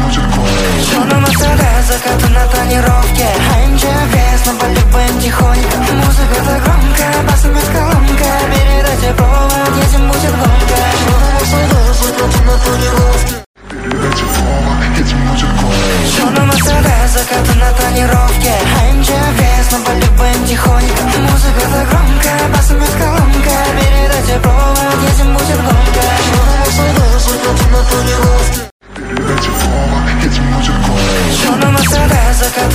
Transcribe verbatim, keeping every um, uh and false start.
будет громко. Черный Мерседес, закаты на тонировке. эм джи грязь, но полюбим тихонько. Музыка-то громкая, басом без колонка. Передайте провод, едем, будет громко. Черный Мерседес, закаты на тонировке. Передайте провод, едем, будет громко. Черный Мерседес, закаты на тонировке. эм джи грязь, но полюбим тихонько. Музыка-то громкая, басом без колонка. Передайте провод, едем, будет громко. Черный Мерседес, закаты на тонировке. Передайте провод, едем, будет громко. Черный Мерседес, закаты